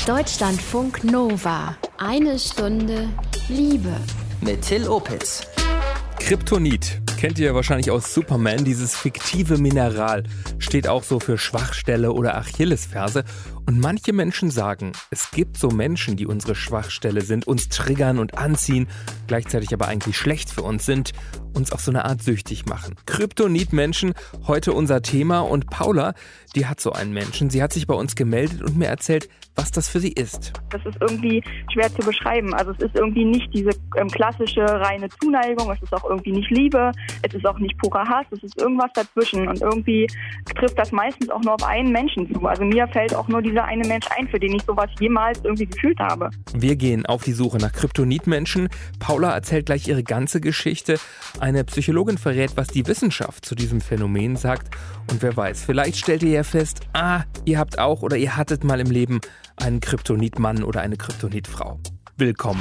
Deutschlandfunk Nova. 1 Stunde Liebe. Mit Till Opitz. Kryptonit kennt ihr wahrscheinlich aus Superman, dieses fiktive Mineral. Steht auch so für Schwachstelle oder Achillesferse. Und manche Menschen sagen, es gibt so Menschen, die unsere Schwachstelle sind, uns triggern und anziehen, gleichzeitig aber eigentlich schlecht für uns sind, uns auf so eine Art süchtig machen. Kryptonit-Menschen, heute unser Thema. Und Paula, die hat so einen Menschen. Sie hat sich bei uns gemeldet und mir erzählt, was das für sie ist. Das ist irgendwie schwer zu beschreiben. Also es ist irgendwie nicht diese klassische reine Zuneigung, es ist auch irgendwie nicht Liebe, es ist auch nicht purer Hass, es ist irgendwas dazwischen. Und irgendwie trifft das meistens auch nur auf einen Menschen zu. Also mir fällt auch nur dieser eine Mensch ein, für den ich sowas jemals irgendwie gefühlt habe. Wir gehen auf die Suche nach Kryptonit-Menschen. Paula erzählt gleich ihre ganze Geschichte. Eine Psychologin verrät, was die Wissenschaft zu diesem Phänomen sagt. Und wer weiß, vielleicht stellt ihr ja fest, ihr habt auch oder ihr hattet mal im Leben einen Kryptonitmann oder eine Kryptonitfrau. Willkommen.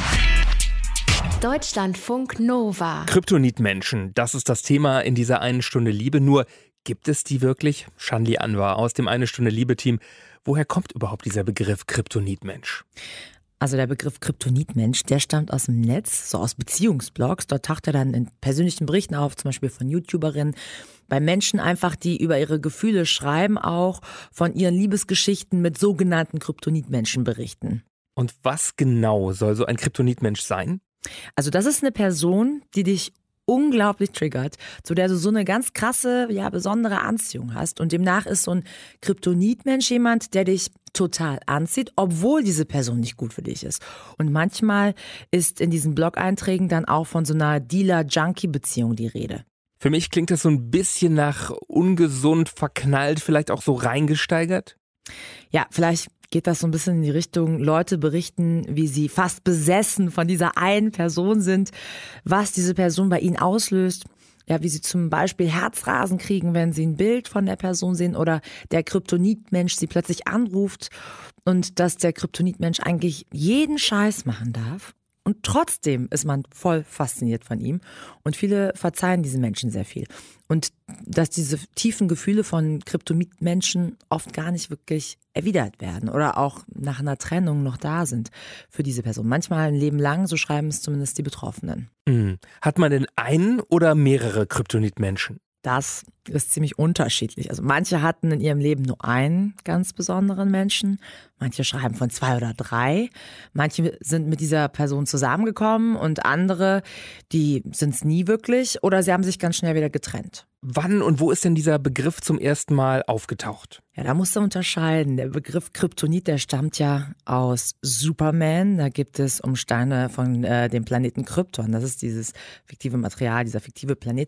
Deutschlandfunk Nova. Kryptonitmenschen, das ist das Thema in dieser 1 Stunde Liebe. Nur, gibt es die wirklich? Shanli Anwar aus dem 1 Stunde Liebe-Team. Woher kommt überhaupt dieser Begriff Kryptonitmensch? Also der Begriff Kryptonitmensch, der stammt aus dem Netz, so aus Beziehungsblogs. Dort taucht er dann in persönlichen Berichten auf, zum Beispiel von YouTuberinnen. Bei Menschen einfach, die über ihre Gefühle schreiben, auch von ihren Liebesgeschichten mit sogenannten Kryptonitmenschen berichten. Und was genau soll so ein Kryptonitmensch sein? Also das ist eine Person, die dich unglaublich triggert, zu der du so eine ganz krasse, besondere Anziehung hast. Und demnach ist so ein Kryptonitmensch jemand, der dich total anzieht, obwohl diese Person nicht gut für dich ist. Und manchmal ist in diesen Blog-Einträgen dann auch von so einer Dealer-Junkie-Beziehung die Rede. Für mich klingt das so ein bisschen nach ungesund, verknallt, vielleicht auch so reingesteigert. Ja, vielleicht geht das so ein bisschen in die Richtung, Leute berichten, wie sie fast besessen von dieser einen Person sind, was diese Person bei ihnen auslöst. Ja, wie sie zum Beispiel Herzrasen kriegen, wenn sie ein Bild von der Person sehen oder der Kryptonitmensch sie plötzlich anruft und dass der Kryptonitmensch eigentlich jeden Scheiß machen darf. Und trotzdem ist man voll fasziniert von ihm. Und viele verzeihen diesen Menschen sehr viel. Und dass diese tiefen Gefühle von Kryptonitmenschen oft gar nicht wirklich erwidert werden oder auch nach einer Trennung noch da sind für diese Person. Manchmal ein Leben lang, so schreiben es zumindest die Betroffenen. Hat man denn einen oder mehrere Kryptonitmenschen? Das ist ziemlich unterschiedlich. Also manche hatten in ihrem Leben nur einen ganz besonderen Menschen. Manche schreiben von 2 oder 3. Manche sind mit dieser Person zusammengekommen und andere, die sind es nie wirklich oder sie haben sich ganz schnell wieder getrennt. Wann und wo ist denn dieser Begriff zum ersten Mal aufgetaucht? Ja, da musst du unterscheiden. Der Begriff Kryptonit, der stammt ja aus Superman. Da gibt es Steine von dem Planeten Krypton. Das ist dieses fiktive Material, dieser fiktive Planet.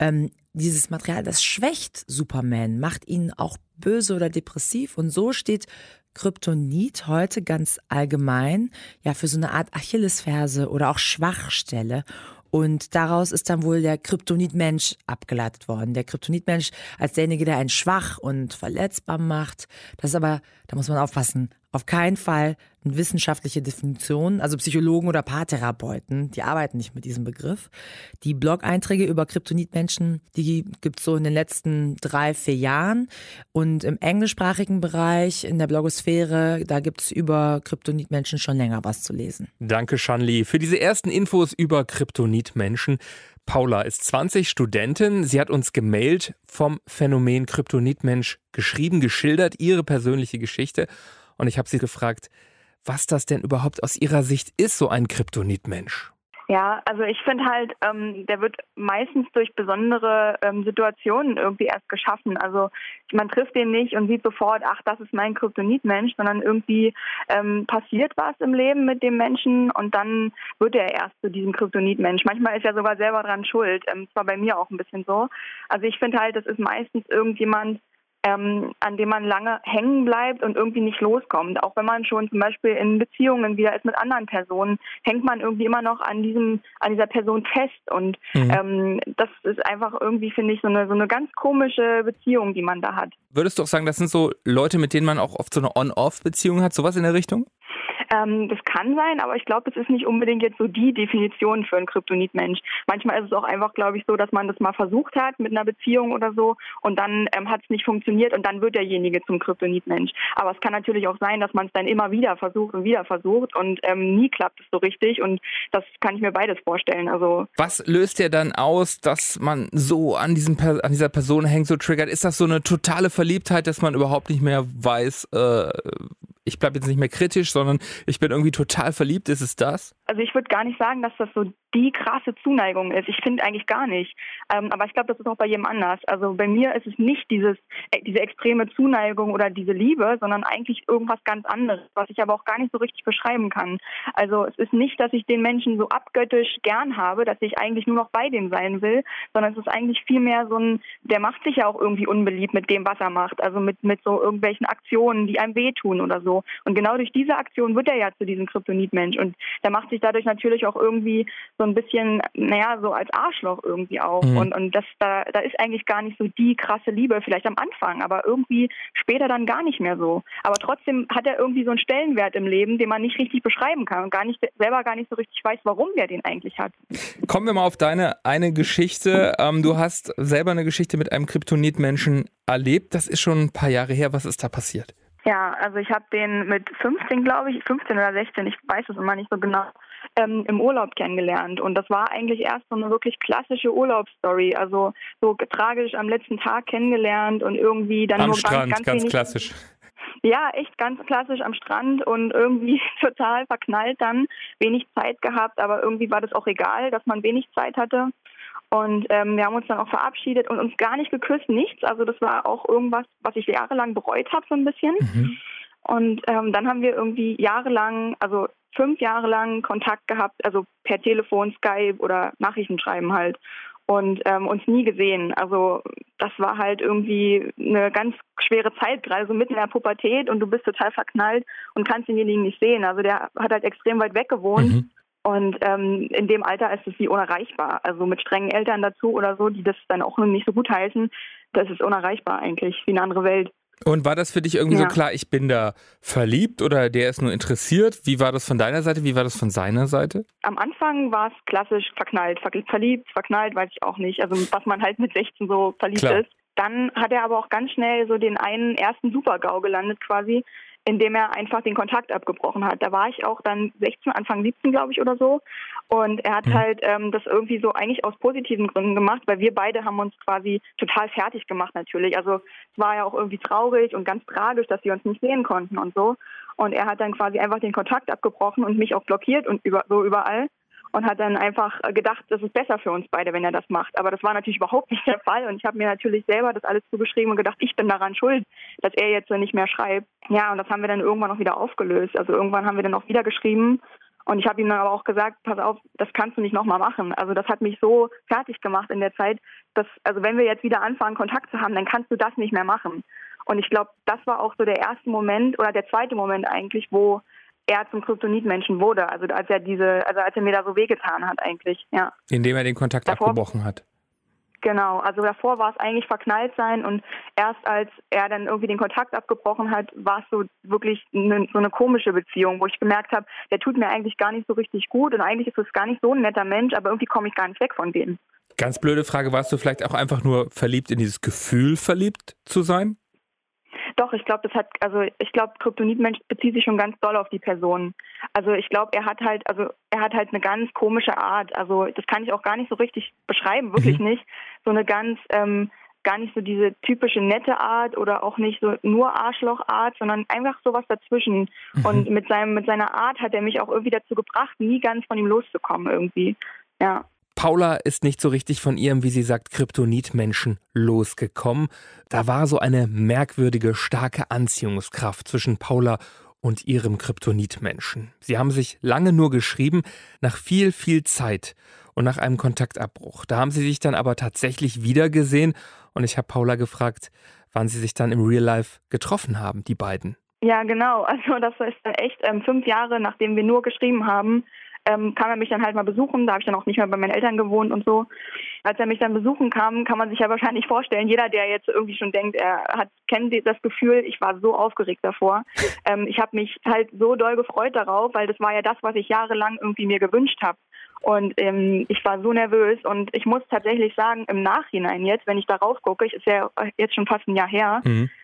Dieses Material, das schwächt Superman, macht ihn auch böse oder depressiv. Und so steht Kryptonit heute ganz allgemein für so eine Art Achillesferse oder auch Schwachstelle. Und daraus ist dann wohl der Kryptonitmensch abgeleitet worden. Der Kryptonitmensch als derjenige, der einen schwach und verletzbar macht. Das ist aber, da muss man aufpassen, auf keinen Fall eine wissenschaftliche Definition. Also Psychologen oder Paartherapeuten, die arbeiten nicht mit diesem Begriff. Die Blog-Einträge über Kryptonitmenschen, die gibt es so in den letzten 3-4 Jahren. Und im englischsprachigen Bereich, in der Blogosphäre, da gibt es über Kryptonitmenschen schon länger was zu lesen. Danke, Shanli, für diese ersten Infos über Kryptonitmenschen. Paula ist 20, Studentin. Sie hat uns gemailt vom Phänomen Kryptonitmensch geschrieben, geschildert, ihre persönliche Geschichte. Und ich habe sie gefragt, was das denn überhaupt aus ihrer Sicht ist, so ein Kryptonitmensch. Ja, also ich finde halt, der wird meistens durch besondere Situationen irgendwie erst geschaffen. Also man trifft den nicht und sieht sofort, das ist mein Kryptonitmensch, sondern irgendwie passiert was im Leben mit dem Menschen und dann wird er erst zu diesem Kryptonitmensch. Manchmal ist er sogar selber dran schuld. Das war bei mir auch ein bisschen so. Also ich finde halt, das ist meistens irgendjemand, an dem man lange hängen bleibt und irgendwie nicht loskommt. Auch wenn man schon zum Beispiel in Beziehungen wieder ist mit anderen Personen, hängt man irgendwie immer noch an dieser Person fest. Und das ist einfach irgendwie, finde ich, so eine ganz komische Beziehung, die man da hat. Würdest du auch sagen, das sind so Leute, mit denen man auch oft so eine On-Off-Beziehung hat, sowas in der Richtung? Das kann sein, aber ich glaube, es ist nicht unbedingt jetzt so die Definition für einen Kryptonitmensch. Manchmal ist es auch einfach, glaube ich, so, dass man das mal versucht hat mit einer Beziehung oder so und dann hat es nicht funktioniert und dann wird derjenige zum Kryptonitmensch. Aber es kann natürlich auch sein, dass man es dann immer wieder versucht und nie klappt es so richtig und das kann ich mir beides vorstellen. Also was löst dir dann aus, dass man so an dieser Person hängt, so triggert? Ist das so eine totale Verliebtheit, dass man überhaupt nicht mehr weiß, ich bleibe jetzt nicht mehr kritisch, sondern ich bin irgendwie total verliebt? Ist es das? Also ich würde gar nicht sagen, dass das so die krasse Zuneigung ist. Ich finde eigentlich gar nicht. Aber ich glaube, das ist auch bei jedem anders. Also bei mir ist es nicht diese extreme Zuneigung oder diese Liebe, sondern eigentlich irgendwas ganz anderes, was ich aber auch gar nicht so richtig beschreiben kann. Also es ist nicht, dass ich den Menschen so abgöttisch gern habe, dass ich eigentlich nur noch bei dem sein will, sondern es ist eigentlich vielmehr so der macht sich ja auch irgendwie unbeliebt mit dem, was er macht. Also mit so irgendwelchen Aktionen, die einem wehtun oder so. Und genau durch diese Aktion wird er ja zu diesem Kryptonitmensch. Und der macht sich dadurch natürlich auch irgendwie so ein bisschen, so als Arschloch irgendwie auch. Mhm. Und da ist eigentlich gar nicht so die krasse Liebe, vielleicht am Anfang, aber irgendwie später dann gar nicht mehr so. Aber trotzdem hat er irgendwie so einen Stellenwert im Leben, den man nicht richtig beschreiben kann und selber gar nicht so richtig weiß, warum der den eigentlich hat. Kommen wir mal auf deine eine Geschichte. Du hast selber eine Geschichte mit einem Kryptonitmenschen erlebt. Das ist schon ein paar Jahre her. Was ist da passiert? Ja, also ich habe den mit 15, glaube ich, 15 oder 16, ich weiß es immer nicht so genau, im Urlaub kennengelernt. Und das war eigentlich erst so eine wirklich klassische Urlaubsstory. Also so tragisch am letzten Tag kennengelernt und irgendwie dann am nur Strand, ganz ganz wenig, klassisch. Ja, echt ganz klassisch am Strand und irgendwie total verknallt dann. Wenig Zeit gehabt, aber irgendwie war das auch egal, dass man wenig Zeit hatte. Und wir haben uns dann auch verabschiedet und uns gar nicht geküsst, nichts. Also das war auch irgendwas, was ich jahrelang bereut habe, so ein bisschen. Mhm. Und dann haben wir irgendwie jahrelang, also 5 Jahre lang Kontakt gehabt, also per Telefon, Skype oder Nachrichtenschreiben halt. Und uns nie gesehen. Also das war halt irgendwie eine ganz schwere Zeit, gerade so mitten in der Pubertät und du bist total verknallt und kannst denjenigen nicht sehen. Also der hat halt extrem weit weg gewohnt. Mhm. Und in dem Alter ist es wie unerreichbar. Also mit strengen Eltern dazu oder so, die das dann auch nicht so gut heißen, das ist unerreichbar eigentlich, wie eine andere Welt. Und war das für dich irgendwie so klar, ich bin da verliebt oder der ist nur interessiert? Wie war das von deiner Seite, wie war das von seiner Seite? Am Anfang war es klassisch verknallt. Verliebt, verknallt, weiß ich auch nicht. Also was man halt mit 16 so verliebt ist. Dann hat er aber auch ganz schnell so den einen ersten Super-GAU gelandet quasi, indem er einfach den Kontakt abgebrochen hat. Da war ich auch dann 16, Anfang 17, glaube ich, oder so. Und er hat halt das irgendwie so eigentlich aus positiven Gründen gemacht, weil wir beide haben uns quasi total fertig gemacht natürlich. Also es war ja auch irgendwie traurig und ganz tragisch, dass wir uns nicht sehen konnten und so. Und er hat dann quasi einfach den Kontakt abgebrochen und mich auch blockiert und überall. Und hat dann einfach gedacht, das ist besser für uns beide, wenn er das macht. Aber das war natürlich überhaupt nicht der Fall. Und ich habe mir natürlich selber das alles zugeschrieben und gedacht, ich bin daran schuld, dass er jetzt nicht mehr schreibt. Ja, und das haben wir dann irgendwann auch wieder aufgelöst. Also irgendwann haben wir dann auch wieder geschrieben. Und ich habe ihm dann aber auch gesagt, pass auf, das kannst du nicht nochmal machen. Also das hat mich so fertig gemacht in der Zeit, dass, also wenn wir jetzt wieder anfangen, Kontakt zu haben, dann kannst du das nicht mehr machen. Und ich glaube, das war auch so der erste Moment oder der zweite Moment eigentlich, wo er zum Kryptonitmenschen wurde, also als er mir da so wehgetan hat eigentlich, ja. Indem er den Kontakt abgebrochen hat. Genau, also davor war es eigentlich verknallt sein und erst als er dann irgendwie den Kontakt abgebrochen hat, war es so wirklich so eine komische Beziehung, wo ich gemerkt habe, der tut mir eigentlich gar nicht so richtig gut und eigentlich ist es gar nicht so ein netter Mensch, aber irgendwie komme ich gar nicht weg von dem. Ganz blöde Frage, warst du vielleicht auch einfach nur verliebt in dieses Gefühl, verliebt zu sein? Doch, ich glaube, Kryptonitmensch bezieht sich schon ganz doll auf die Person. Also ich glaube, er hat halt eine ganz komische Art. Also das kann ich auch gar nicht so richtig beschreiben, wirklich nicht. So eine ganz, gar nicht so diese typische nette Art oder auch nicht so nur Arschlochart, sondern einfach sowas dazwischen. Und mit seiner Art hat er mich auch irgendwie dazu gebracht, nie ganz von ihm loszukommen irgendwie. Ja. Paula ist nicht so richtig von ihrem, wie sie sagt, Kryptonitmenschen losgekommen. Da war so eine merkwürdige, starke Anziehungskraft zwischen Paula und ihrem Kryptonitmenschen. Sie haben sich lange nur geschrieben, nach viel, viel Zeit und nach einem Kontaktabbruch. Da haben sie sich dann aber tatsächlich wiedergesehen und ich habe Paula gefragt, wann sie sich dann im Real Life getroffen haben, die beiden. Ja, genau. Also das ist dann echt 5 Jahre, nachdem wir nur geschrieben haben, kam er mich dann halt mal besuchen. Da habe ich dann auch nicht mehr bei meinen Eltern gewohnt und so. Als er mich dann besuchen kam, kann man sich ja wahrscheinlich vorstellen, jeder, der jetzt irgendwie schon denkt, kennt das Gefühl, ich war so aufgeregt davor. Ich habe mich halt so doll gefreut darauf, weil das war ja das, was ich jahrelang irgendwie mir gewünscht habe. Und ich war so nervös und ich muss tatsächlich sagen, im Nachhinein jetzt, wenn ich darauf gucke, ist ja jetzt schon fast ein Jahr her,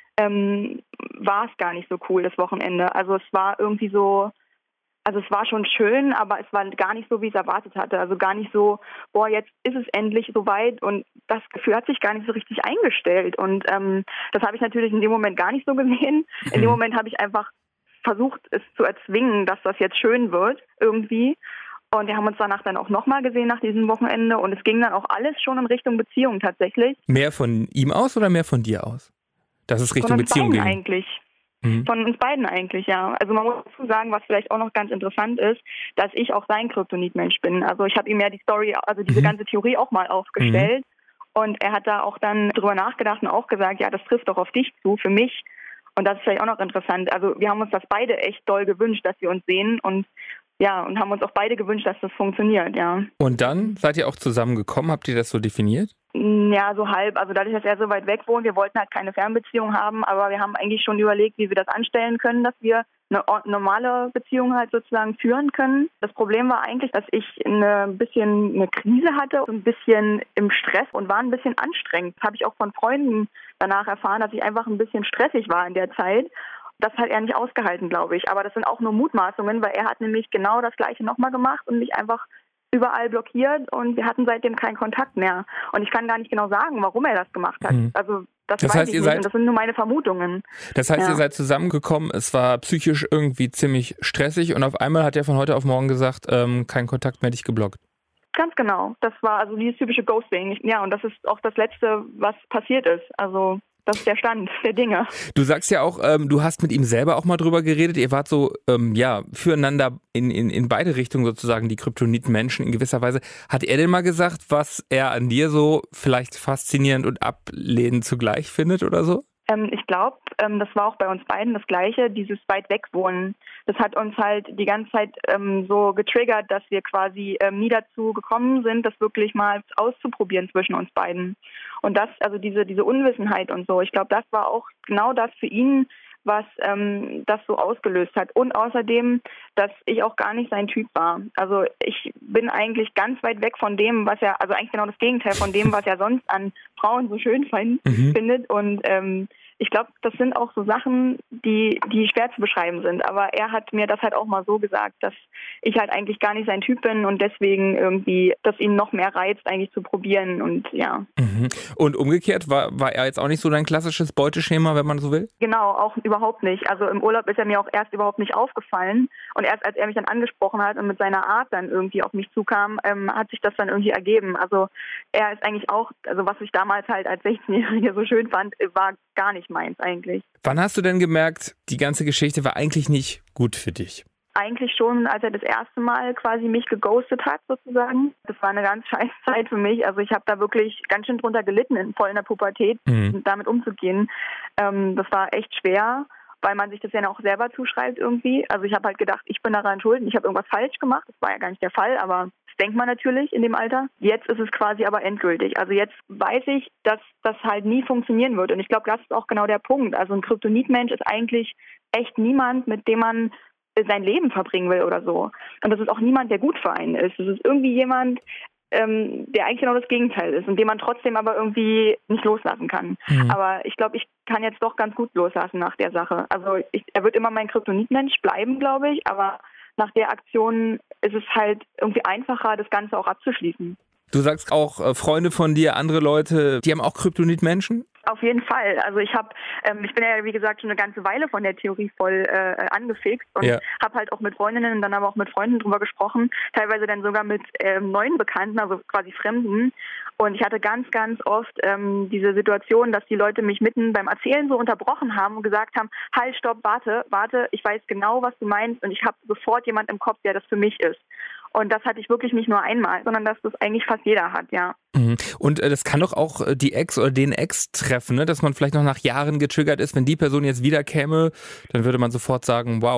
war es gar nicht so cool, das Wochenende. Also es war irgendwie so, also es war schon schön, aber es war gar nicht so, wie ich es erwartet hatte. Also gar nicht so, boah, jetzt ist es endlich soweit und das Gefühl hat sich gar nicht so richtig eingestellt. Und das habe ich natürlich in dem Moment gar nicht so gesehen. In dem Moment habe ich einfach versucht, es zu erzwingen, dass das jetzt schön wird irgendwie. Und wir haben uns danach dann auch nochmal gesehen nach diesem Wochenende und es ging dann auch alles schon in Richtung Beziehung tatsächlich. Mehr von ihm aus oder mehr von dir aus? Dass es Richtung Beziehung ging? Eigentlich. Von uns beiden eigentlich, ja. Also man muss dazu sagen, was vielleicht auch noch ganz interessant ist, dass ich auch sein Kryptonitmensch bin. Also ich habe ihm ja die Story, also diese ganze Theorie auch mal aufgestellt und er hat da auch dann drüber nachgedacht und auch gesagt, ja, das trifft doch auf dich zu, für mich. Und das ist vielleicht auch noch interessant. Also wir haben uns das beide echt doll gewünscht, dass wir uns sehen und haben uns auch beide gewünscht, dass das funktioniert, ja. Und dann seid ihr auch zusammengekommen? Habt ihr das so definiert? Ja, so halb. Also dadurch, dass er so weit weg wohnt, wir wollten halt keine Fernbeziehung haben, aber wir haben eigentlich schon überlegt, wie wir das anstellen können, dass wir eine normale Beziehung halt sozusagen führen können. Das Problem war eigentlich, dass ich ein bisschen eine Krise hatte, ein bisschen im Stress und war ein bisschen anstrengend. Das habe ich auch von Freunden danach erfahren, dass ich einfach ein bisschen stressig war in der Zeit. Das hat er nicht ausgehalten, glaube ich. Aber das sind auch nur Mutmaßungen, weil er hat nämlich genau das Gleiche nochmal gemacht und mich einfach überall blockiert und wir hatten seitdem keinen Kontakt mehr. Und ich kann gar nicht genau sagen, warum er das gemacht hat. Also das weiß ich nicht und das sind nur meine Vermutungen. Das heißt, ihr seid zusammengekommen, es war psychisch irgendwie ziemlich stressig und auf einmal hat er von heute auf morgen gesagt, kein Kontakt mehr, dich geblockt. Ganz genau. Das war also dieses typische Ghosting. Ja, und das ist auch das Letzte, was passiert ist. Also das ist der Stand der Dinge. Du sagst ja auch, du hast mit ihm selber auch mal drüber geredet. Ihr wart so, füreinander in beide Richtungen sozusagen die Kryptoniten-Menschen in gewisser Weise. Hat er denn mal gesagt, was er an dir so vielleicht faszinierend und ablehnend zugleich findet oder so? Ich glaube, das war auch bei uns beiden das Gleiche, dieses weit weg wohnen. Das hat uns halt die ganze Zeit so getriggert, dass wir quasi nie dazu gekommen sind, das wirklich mal auszuprobieren zwischen uns beiden. Und das, also diese Unwissenheit und so, ich glaube, das war auch genau das für ihn, was das so ausgelöst hat. Und außerdem, dass ich auch gar nicht sein Typ war. Also ich bin eigentlich ganz weit weg von dem, was er, also eigentlich genau das Gegenteil von dem, was er sonst an Frauen so schön findet. Und ich glaube, das sind auch so Sachen, die schwer zu beschreiben sind. Aber er hat mir das halt auch mal so gesagt, dass ich halt eigentlich gar nicht sein Typ bin und deswegen irgendwie, dass ihn noch mehr reizt, eigentlich zu probieren und ja. Und umgekehrt, war er jetzt auch nicht so dein klassisches Beuteschema, wenn man so will? Genau, auch überhaupt nicht. Also im Urlaub ist er mir auch erst überhaupt nicht aufgefallen und erst als er mich dann angesprochen hat und mit seiner Art dann irgendwie auf mich zukam, hat sich das dann irgendwie ergeben. Also er ist eigentlich auch, also was ich damals halt als 16-Jährige so schön fand, war gar nicht meins eigentlich. Wann hast du denn gemerkt, die ganze Geschichte war eigentlich nicht gut für dich? Eigentlich schon, als er das erste Mal quasi mich geghostet hat sozusagen. Das war eine ganz scheiß Zeit für mich. Also ich habe da wirklich ganz schön drunter gelitten, voll in der Pubertät, damit umzugehen. Das war echt schwer, weil man sich das ja auch selber zuschreibt irgendwie. Also ich habe halt gedacht, ich bin daran schuld, ich habe irgendwas falsch gemacht. Das war ja gar nicht der Fall, aber das denkt man natürlich in dem Alter. Jetzt ist es quasi aber endgültig. Also jetzt weiß ich, dass das halt nie funktionieren wird. Und ich glaube, das ist auch genau der Punkt. Also ein Kryptonitmensch ist eigentlich echt niemand, mit dem man sein Leben verbringen will oder so. Und das ist auch niemand, der gut für einen ist. Das ist irgendwie jemand, der eigentlich genau das Gegenteil ist und den man trotzdem aber irgendwie nicht loslassen kann. Aber ich glaube, ich kann jetzt doch ganz gut loslassen nach der Sache. Also er wird immer mein Kryptonitmensch bleiben, glaube ich, aber nach der Aktion ist es halt irgendwie einfacher, das Ganze auch abzuschließen. Du sagst auch, Freunde von dir, andere Leute, die haben auch Kryptonitmenschen? Auf jeden Fall. Also ich bin ja, wie gesagt, schon eine ganze Weile von der Theorie voll angefixt und habe halt auch mit Freundinnen und dann aber auch mit Freunden drüber gesprochen, teilweise dann sogar mit neuen Bekannten, also quasi Fremden. Und ich hatte ganz, ganz oft diese Situation, dass die Leute mich mitten beim Erzählen so unterbrochen haben und gesagt haben, halt, stopp, warte, ich weiß genau, was du meinst und ich habe sofort jemand im Kopf, der das für mich ist. Und das hatte ich wirklich nicht nur einmal, sondern dass das eigentlich fast jeder hat, ja. Und das kann doch auch die Ex oder den Ex treffen, ne? Dass man vielleicht noch nach Jahren getriggert ist. Wenn die Person jetzt wieder käme, dann würde man sofort sagen, wow.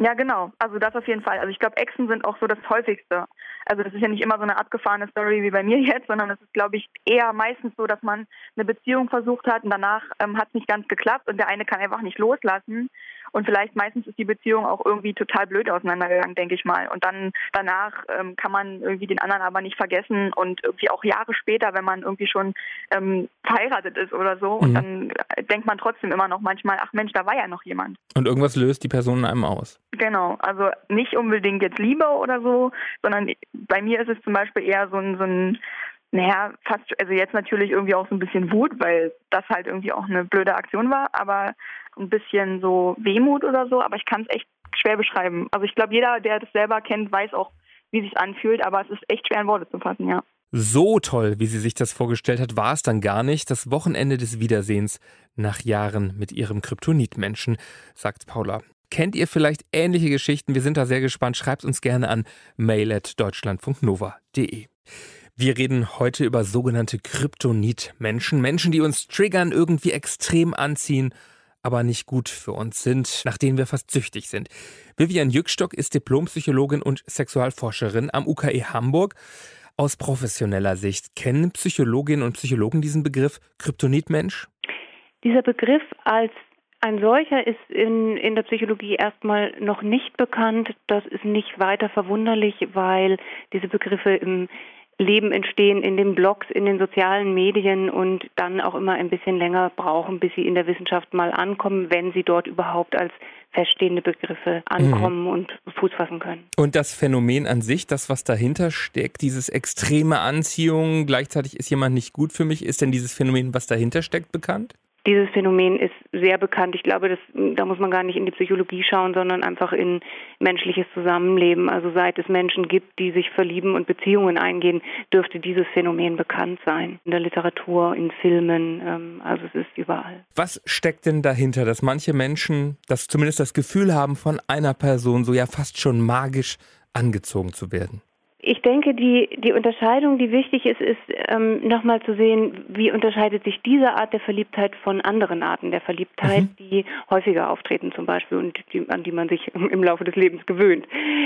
Ja, genau. Also das auf jeden Fall. Also ich glaube, Exen sind auch so das häufigste. Also das ist ja nicht immer so eine abgefahrene Story wie bei mir jetzt, sondern es ist, glaube ich, eher meistens so, dass man eine Beziehung versucht hat und danach hat es nicht ganz geklappt und der eine kann einfach nicht loslassen. Und vielleicht meistens ist die Beziehung auch irgendwie total blöd auseinandergegangen, denke ich mal. Und dann danach kann man irgendwie den anderen aber nicht vergessen und irgendwie auch Jahre später, wenn man irgendwie schon verheiratet ist oder so, und dann denkt man trotzdem immer noch manchmal, ach Mensch, da war ja noch jemand. Und irgendwas löst die Person in einem aus. Genau, also nicht unbedingt jetzt Liebe oder so, sondern bei mir ist es zum Beispiel eher so ein naja, fast, also jetzt natürlich irgendwie auch so ein bisschen Wut, weil das halt irgendwie auch eine blöde Aktion war, aber ein bisschen so Wehmut oder so, aber ich kann es echt schwer beschreiben. Also ich glaube, jeder, der das selber kennt, weiß auch, wie es sich anfühlt, aber es ist echt schwer in Worte zu fassen, ja. So toll, wie sie sich das vorgestellt hat, war es dann gar nicht. Das Wochenende des Wiedersehens nach Jahren mit ihrem Kryptonitmenschen, sagt Paula. Kennt ihr vielleicht ähnliche Geschichten? Wir sind da sehr gespannt. Schreibt uns gerne an mail@deutschlandfunknova.de. Wir reden heute über sogenannte Kryptonit-Menschen. Menschen, die uns triggern, irgendwie extrem anziehen, aber nicht gut für uns sind, nach denen wir fast süchtig sind. Vivian Jückstock ist Diplompsychologin und Sexualforscherin am UKE Hamburg. Aus professioneller Sicht, kennen Psychologinnen und Psychologen diesen Begriff Kryptonitmensch? Dieser Begriff als ein solcher ist in der Psychologie erstmal noch nicht bekannt. Das ist nicht weiter verwunderlich, weil diese Begriffe im Leben entstehen, in den Blogs, in den sozialen Medien und dann auch immer ein bisschen länger brauchen, bis sie in der Wissenschaft mal ankommen, wenn sie dort überhaupt als feststehende Begriffe ankommen und Fuß fassen können. Und das Phänomen an sich, das, was dahinter steckt, dieses extreme Anziehung, gleichzeitig ist jemand nicht gut für mich, ist denn dieses Phänomen, was dahinter steckt, bekannt? Dieses Phänomen ist sehr bekannt. Ich glaube, da muss man gar nicht in die Psychologie schauen, sondern einfach in menschliches Zusammenleben. Also seit es Menschen gibt, die sich verlieben und Beziehungen eingehen, dürfte dieses Phänomen bekannt sein. In der Literatur, in Filmen, also es ist überall. Was steckt denn dahinter, dass manche Menschen zumindest das Gefühl haben, von einer Person so ja fast schon magisch angezogen zu werden? Ich denke, die Unterscheidung, die wichtig ist nochmal zu sehen, wie unterscheidet sich diese Art der Verliebtheit von anderen Arten der Verliebtheit, die häufiger auftreten zum Beispiel und an die man sich im Laufe des Lebens gewöhnt.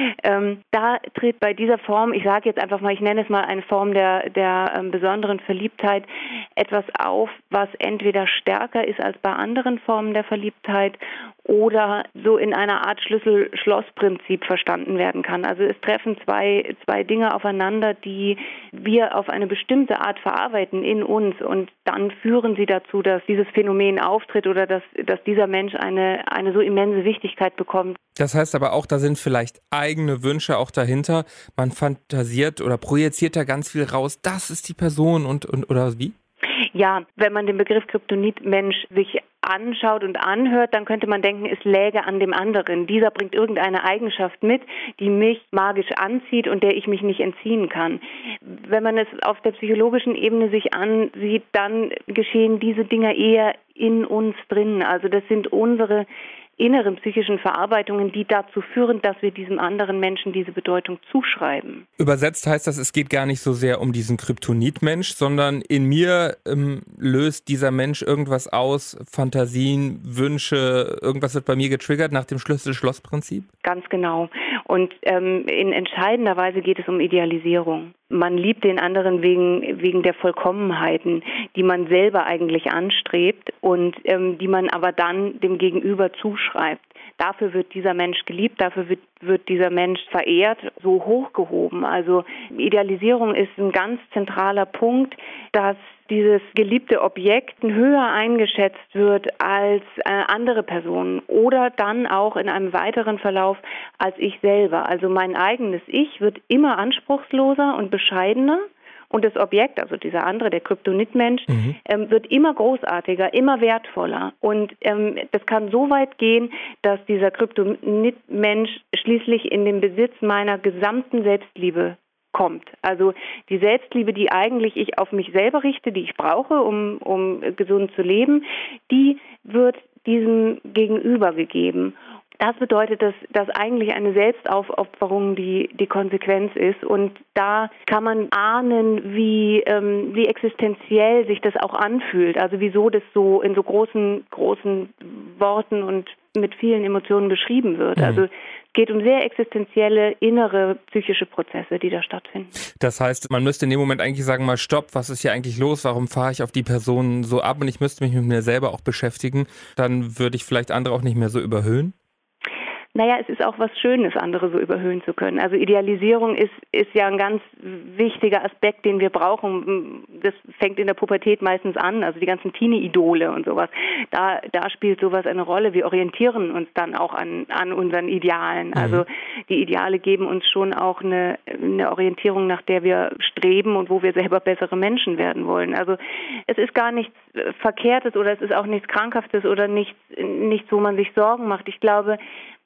Da tritt bei dieser Form, ich sage jetzt einfach mal, ich nenne es mal eine Form der besonderen Verliebtheit, etwas auf, was entweder stärker ist als bei anderen Formen der Verliebtheit oder so in einer Art Schlüssel-Schloss-Prinzip verstanden werden kann. Also es treffen zwei Dinge aufeinander, die wir auf eine bestimmte Art verarbeiten in uns und dann führen sie dazu, dass dieses Phänomen auftritt oder dass dieser Mensch eine so immense Wichtigkeit bekommt. Das heißt aber auch, da sind vielleicht eigene Wünsche auch dahinter. Man fantasiert oder projiziert da ganz viel raus. Das ist die Person oder wie? Ja, wenn man den Begriff Kryptonit-Mensch sich anschaut und anhört, dann könnte man denken, es läge an dem anderen. Dieser bringt irgendeine Eigenschaft mit, die mich magisch anzieht und der ich mich nicht entziehen kann. Wenn man es auf der psychologischen Ebene sich ansieht, dann geschehen diese Dinge eher in uns drin. Also das sind unsere inneren psychischen Verarbeitungen, die dazu führen, dass wir diesem anderen Menschen diese Bedeutung zuschreiben. Übersetzt heißt das, es geht gar nicht so sehr um diesen Kryptonit-Mensch, sondern in mir löst dieser Mensch irgendwas aus, Fantasien, Wünsche, irgendwas wird bei mir getriggert nach dem Schlüssel-Schloss-Prinzip? Ganz genau. Und in entscheidender Weise geht es um Idealisierung. Man liebt den anderen wegen der Vollkommenheiten, die man selber eigentlich anstrebt und die man aber dann dem Gegenüber zuschreibt. Dafür wird dieser Mensch geliebt, dafür wird dieser Mensch verehrt, so hochgehoben. Also Idealisierung ist ein ganz zentraler Punkt, dass dieses geliebte Objekt höher eingeschätzt wird als andere Personen oder dann auch in einem weiteren Verlauf als ich selber. Also mein eigenes Ich wird immer anspruchsloser und bescheidener. Und das Objekt, also dieser andere, der Kryptonitmensch, wird immer großartiger, immer wertvoller. Und das kann so weit gehen, dass dieser Kryptonitmensch schließlich in den Besitz meiner gesamten Selbstliebe kommt. Also die Selbstliebe, die eigentlich ich auf mich selber richte, die ich brauche, um gesund zu leben, die wird diesem Gegenüber gegeben. Das bedeutet, dass eigentlich eine Selbstaufopferung die Konsequenz ist. Und da kann man ahnen, wie existenziell sich das auch anfühlt. Also wieso das so in so großen Worten und mit vielen Emotionen beschrieben wird. Also geht um sehr existenzielle, innere, psychische Prozesse, die da stattfinden. Das heißt, man müsste in dem Moment eigentlich sagen, mal stopp, was ist hier eigentlich los? Warum fahre ich auf die Person so ab? Und ich müsste mich mit mir selber auch beschäftigen. Dann würde ich vielleicht andere auch nicht mehr so überhöhen. Naja, es ist auch was Schönes, andere so überhöhen zu können. Also Idealisierung ist ja ein ganz wichtiger Aspekt, den wir brauchen. Das fängt in der Pubertät meistens an, also die ganzen Teenie-Idole und sowas. Da spielt sowas eine Rolle. Wir orientieren uns dann auch an unseren Idealen. Also die Ideale geben uns schon auch eine Orientierung, nach der wir streben und wo wir selber bessere Menschen werden wollen. Also es ist gar nichts Verkehrtes oder es ist auch nichts Krankhaftes oder nichts, wo man sich Sorgen macht. Ich glaube,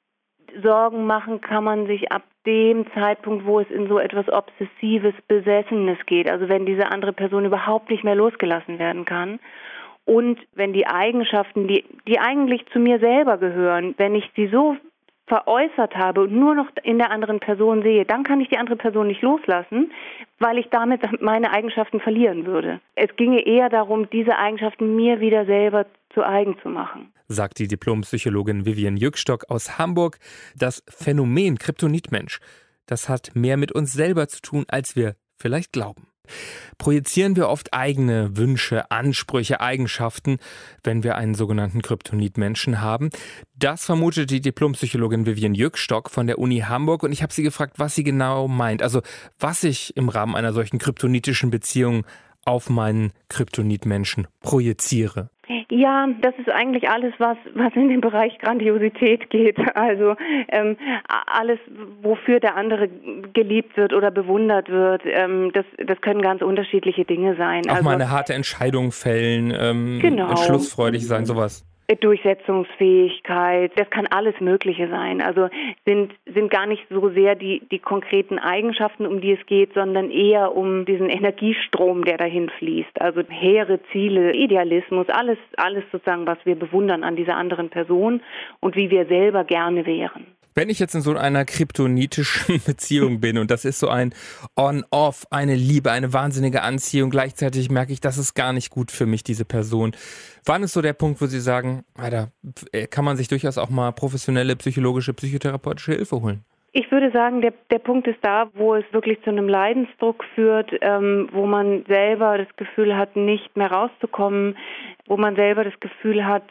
Sorgen machen kann man sich ab dem Zeitpunkt, wo es in so etwas Obsessives, Besessenes geht. Also wenn diese andere Person überhaupt nicht mehr losgelassen werden kann. Und wenn die Eigenschaften, die eigentlich zu mir selber gehören, wenn ich sie so veräußert habe und nur noch in der anderen Person sehe, dann kann ich die andere Person nicht loslassen, weil ich damit meine Eigenschaften verlieren würde. Es ginge eher darum, diese Eigenschaften mir wieder selber zu eigen zu machen. Sagt die Diplompsychologin Vivian Jückstock aus Hamburg. Das Phänomen Kryptonitmensch, das hat mehr mit uns selber zu tun, als wir vielleicht glauben. Projizieren wir oft eigene Wünsche, Ansprüche, Eigenschaften, wenn wir einen sogenannten Kryptonitmenschen haben. Das vermutet die Diplompsychologin Vivian Jückstock von der Uni Hamburg und ich habe sie gefragt, was sie genau meint. Also was ich im Rahmen einer solchen kryptonitischen Beziehung auf meinen Kryptonitmenschen projiziere. Ja, das ist eigentlich alles, was in den Bereich Grandiosität geht. Also alles, wofür der andere geliebt wird oder bewundert wird, das können ganz unterschiedliche Dinge sein. Auch also, mal eine harte Entscheidung fällen, genau. Entschlussfreudig sein, sowas. Durchsetzungsfähigkeit, das kann alles Mögliche sein. Also sind gar nicht so sehr die konkreten Eigenschaften, um die es geht, sondern eher um diesen Energiestrom, der dahin fließt. Also hehre Ziele, Idealismus, alles sozusagen, was wir bewundern an dieser anderen Person und wie wir selber gerne wären. Wenn ich jetzt in so einer kryptonitischen Beziehung bin und das ist so ein On-Off, eine Liebe, eine wahnsinnige Anziehung, gleichzeitig merke ich, das ist gar nicht gut für mich, diese Person. Wann ist so der Punkt, wo Sie sagen, da kann man sich durchaus auch mal professionelle psychologische, psychotherapeutische Hilfe holen? Ich würde sagen, der Punkt ist da, wo es wirklich zu einem Leidensdruck führt, wo man selber das Gefühl hat, nicht mehr rauszukommen, wo man selber das Gefühl hat,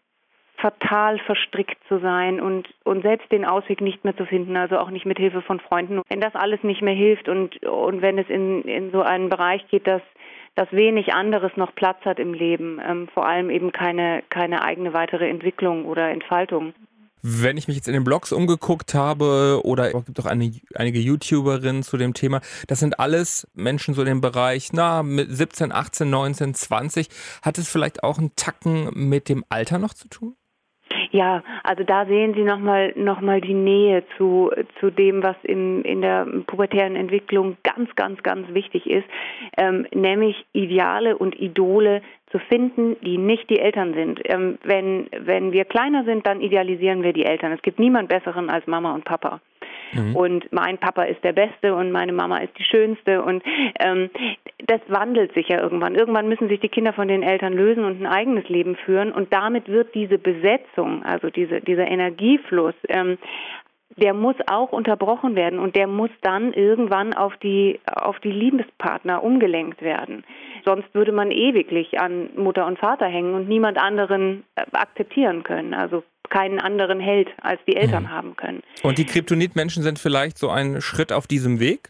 fatal verstrickt zu sein und selbst den Ausweg nicht mehr zu finden, also auch nicht mit Hilfe von Freunden. Wenn das alles nicht mehr hilft und wenn es in so einen Bereich geht, dass wenig anderes noch Platz hat im Leben, vor allem eben keine eigene weitere Entwicklung oder Entfaltung. Wenn ich mich jetzt in den Blogs umgeguckt habe oder es gibt auch einige YouTuberinnen zu dem Thema, das sind alles Menschen so in dem Bereich, mit 17, 18, 19, 20. Hat es vielleicht auch einen Tacken mit dem Alter noch zu tun? Ja, also da sehen Sie noch mal die Nähe zu dem, was in der pubertären Entwicklung ganz, ganz, ganz wichtig ist, nämlich Ideale und Idole zu finden, die nicht die Eltern sind. Wenn wir kleiner sind, dann idealisieren wir die Eltern. Es gibt niemand Besseren als Mama und Papa. Und mein Papa ist der Beste und meine Mama ist die Schönste und das wandelt sich ja irgendwann. Irgendwann müssen sich die Kinder von den Eltern lösen und ein eigenes Leben führen und damit wird diese Besetzung, also dieser Energiefluss, der muss auch unterbrochen werden und der muss dann irgendwann auf die Liebespartner umgelenkt werden. Sonst würde man ewiglich an Mutter und Vater hängen und niemand anderen akzeptieren können. Also keinen anderen Held als die Eltern haben können. Und die Kryptonitmenschen sind vielleicht so ein Schritt auf diesem Weg?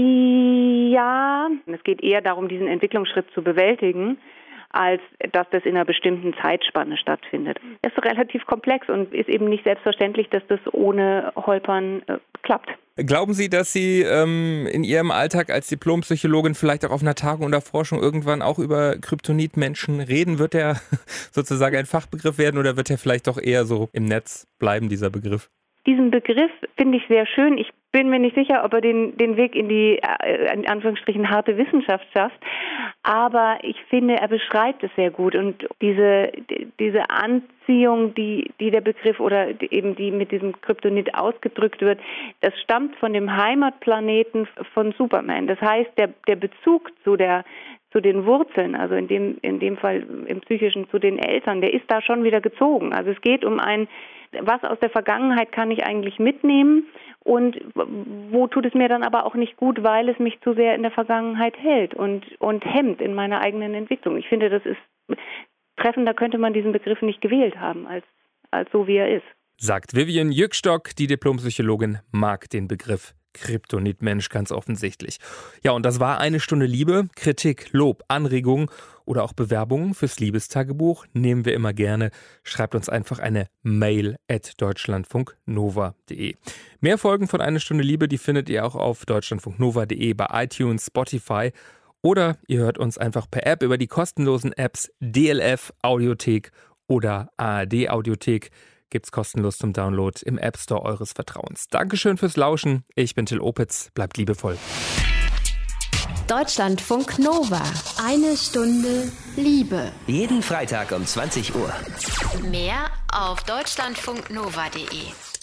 Ja, es geht eher darum, diesen Entwicklungsschritt zu bewältigen, als dass das in einer bestimmten Zeitspanne stattfindet. Es ist relativ komplex und ist eben nicht selbstverständlich, dass das ohne Holpern klappt. Glauben Sie, dass Sie in Ihrem Alltag als Diplompsychologin vielleicht auch auf einer Tagung oder Forschung irgendwann auch über Kryptonitmenschen reden? Wird der sozusagen ein Fachbegriff werden oder wird er vielleicht doch eher so im Netz bleiben, dieser Begriff? Diesen Begriff finde ich sehr schön. Ich bin mir nicht sicher, ob er den Weg in die, in Anführungsstrichen, harte Wissenschaft schafft. Aber ich finde, er beschreibt es sehr gut. Und diese Anziehung, die der Begriff oder eben die mit diesem Kryptonit ausgedrückt wird, das stammt von dem Heimatplaneten von Superman. Das heißt, der Bezug zu den Wurzeln, also in dem Fall im Psychischen zu den Eltern, der ist da schon wieder gezogen. Also es geht um ein was aus der Vergangenheit kann ich eigentlich mitnehmen und wo tut es mir dann aber auch nicht gut, weil es mich zu sehr in der Vergangenheit hält und hemmt in meiner eigenen Entwicklung. Ich finde, das ist treffender könnte man diesen Begriff nicht gewählt haben, als so wie er ist. Sagt Vivian Jückstock, die Diplompsychologin, mag den Begriff Kryptonitmensch ganz offensichtlich. Ja, und das war eine Stunde Liebe. Kritik, Lob, Anregungen oder auch Bewerbungen fürs Liebestagebuch nehmen wir immer gerne. Schreibt uns einfach eine Mail @deutschlandfunknova.de. Mehr Folgen von Eine Stunde Liebe, die findet ihr auch auf deutschlandfunknova.de, bei iTunes, Spotify oder ihr hört uns einfach per App über die kostenlosen Apps DLF Audiothek oder ARD Audiothek. Gibt's kostenlos zum Download im App Store eures Vertrauens. Dankeschön fürs Lauschen. Ich bin Till Opitz. Bleibt liebevoll. Deutschlandfunk Nova. Eine Stunde Liebe. Jeden Freitag um 20 Uhr. Mehr auf deutschlandfunknova.de.